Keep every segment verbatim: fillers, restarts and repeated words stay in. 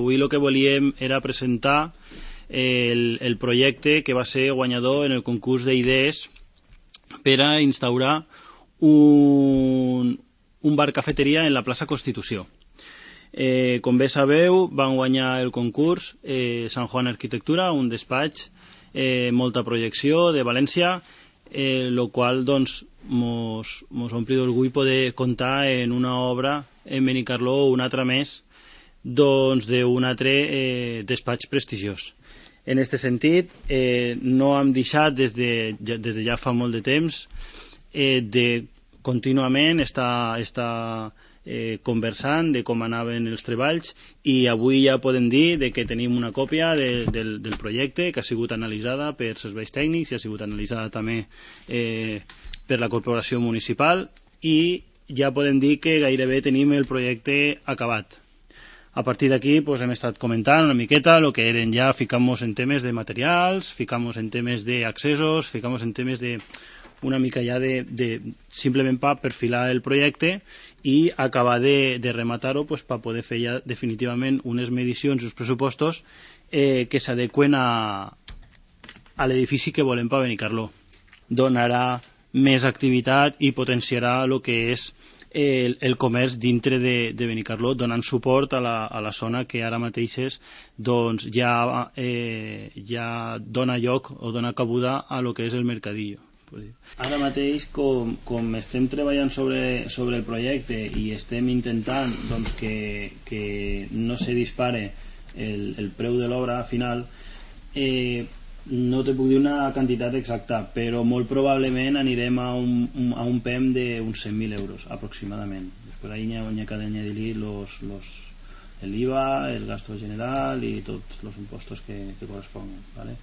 Avui el que volíem era presentar el, el projecte que va ser guanyador en el concurs d'idees per a instaurar un, un bar-cafeteria en la plaça Constitució. Eh, com bé sabeu, van guanyar el concurs eh, Sant Juan Arquitectura, un despatx, eh, molta projecció de València, eh, lo qual doncs mos, mos ompli d'orgull poder comptar en una obra en Benicarló, una altra més, doncs d'un altre eh, despatx prestigiós. En aquest sentit, eh, no hem deixat des de, des de ja fa molt de temps eh, de contínuament estar, estar eh, conversant de com anaven els treballs, i avui ja podem dir de que tenim una còpia de, del, del projecte que ha sigut analitzada per serveis tècnics i ha sigut analitzada també eh, per la corporació municipal, i ja podem dir que gairebé tenim el projecte acabat. A partir d'aquí pues, hem estat comentant una miqueta el que eren ja, ficamos en temes de materials, ficamos en temes d'accessos, ficamos en temes de una mica ja de, de simplement per perfilar el projecte i acabar de, de rematar-ho pues, per poder fer ja definitivament unes medicions i uns pressupostos eh, que s'adequen a, a l'edifici que volem per Benicarló. Donarà més activitat i potenciarà el que és el, el comerç dintre de, de Benicarló, donant suport a la, a la zona que ara mateix doncs, ja, eh, ja dona lloc o dona cabuda a lo que és el mercadillo. Ara mateix, com, com estem treballant sobre, sobre el projecte i estem intentant doncs, que, que no se dispare el, el preu de l'obra final, eh, no te puc dir una quantitat exacta, però molt probablement anirem a un, a un P E M d'uns cent mil euros aproximadament. Després ahí n'hi ha, ha que añadir los, los, el I V A, el gasto general i tots els impostos que, que corresponguin, ¿vale?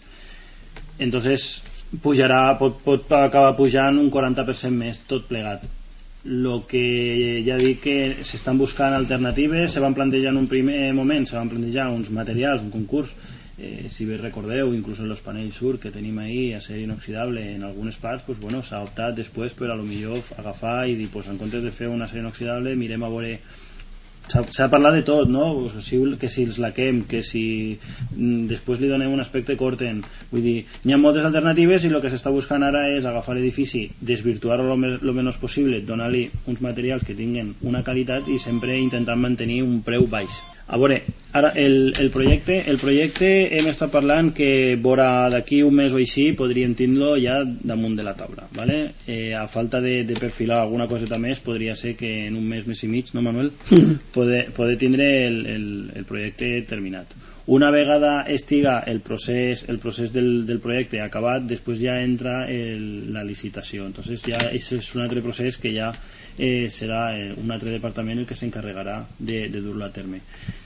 Entonces pujarà, pot, pot acabar pujant un quaranta per cent més tot plegat. Lo que ja dic que s'estan buscant alternatives, se van plantejar en un primer moment, se van plantejar uns materials, un concurs, eh, si bé recordeu, inclús en los panells sur que tenim ahí, acer inoxidable en algunes parts, pues bueno, s'ha optat després per a lo millor agafar i dir, pues en comptes de fer un acer inoxidable mirem a veure. S'ha parlat de tot, no? Que si els laquem, que si després li donem un aspecte corten, vull dir, hi ha moltes alternatives i el que s'està buscant ara és agafar l'edifici, desvirtuar-lo el menys possible, donar-li uns materials que tinguin una qualitat i sempre intentar mantenir un preu baix. A veure, ara el, el projecte el projecte hem estat parlant que vora d'aquí un mes o així podríem tindre-lo ja damunt de la taula, ¿vale? Eh, a falta de, de perfilar alguna coseta més, podria ser que en un mes, mes i mig, no Manuel? poder, poder tindre el, el, el projecte terminat. Una vegada estiga el procés, el procés del, del projecte acabat, després ja entra el, la licitació. Entonces ja és un altre procés que ja eh, serà un altre departament el que s'encarregarà de, de dur-lo a terme.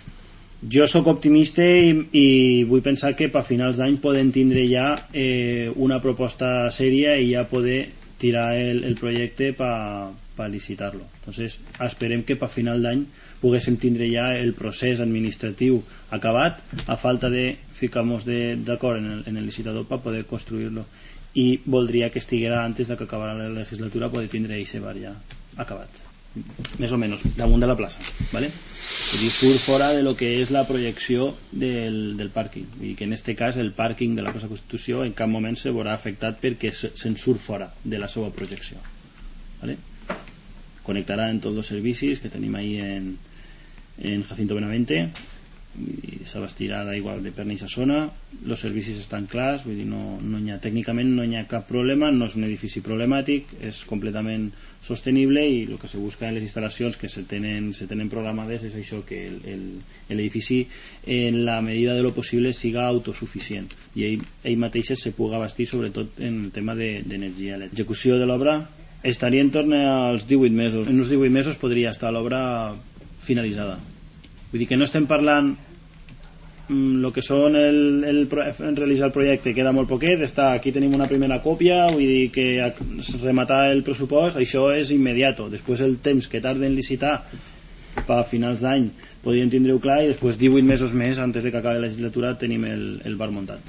Jo sóc optimista i, i vull pensar que per finals d'any podem tindre ja eh, una proposta sèria i ja poder tirar el, el projecte per pa licitar-lo. Entonces esperem que per final d'any poguéssim tindre ja el procés administratiu acabat, a falta de ficar-nos d'acord en, el, en el licitador per poder construir-lo, i voldria que estiguera antes de que acabara la legislatura poder tindre aquest bar ja acabat, més o menys damunt de la plaça, ¿vale? Vull dir, surt fora de lo que és la projecció del, del pàrquing, i que en este cas el pàrquing de la plaça Constitució en cap moment se veurà afectat perquè se'n surt fora de la seva projecció, ¿vale? Connectarà en tots els servicis que tenim ahí en, en Jacinto Benavente, i s'abastirà d'aigua de per aquesta zona. Els servicis estan clars, vull dir, no, no hi ha, tècnicament no hi ha cap problema, no és un edifici problemàtic, és completament sostenible, i el que se busca en les instal·lacions que se tenen, se tenen programades és això, que l'edifici en la medida de lo possible siga autosuficient i ell, ell mateix se pugui abastir, sobretot en el tema d'energia elèctrica. L'execució de l'obra estaria en torn als divuit mesos. En uns divuit mesos podria estar l'obra finalitzada. Vull dir que no estem parlant el que són el, el, el realitzar el projecte, queda molt poquet, està, aquí tenim una primera còpia, vull dir que rematar el pressupost, això és immediato. Després el temps que tarda en licitar per a finals d'any podríem tindre-ho clar, i després divuit mesos més antes de que acabi la legislatura tenim el, el bar muntat.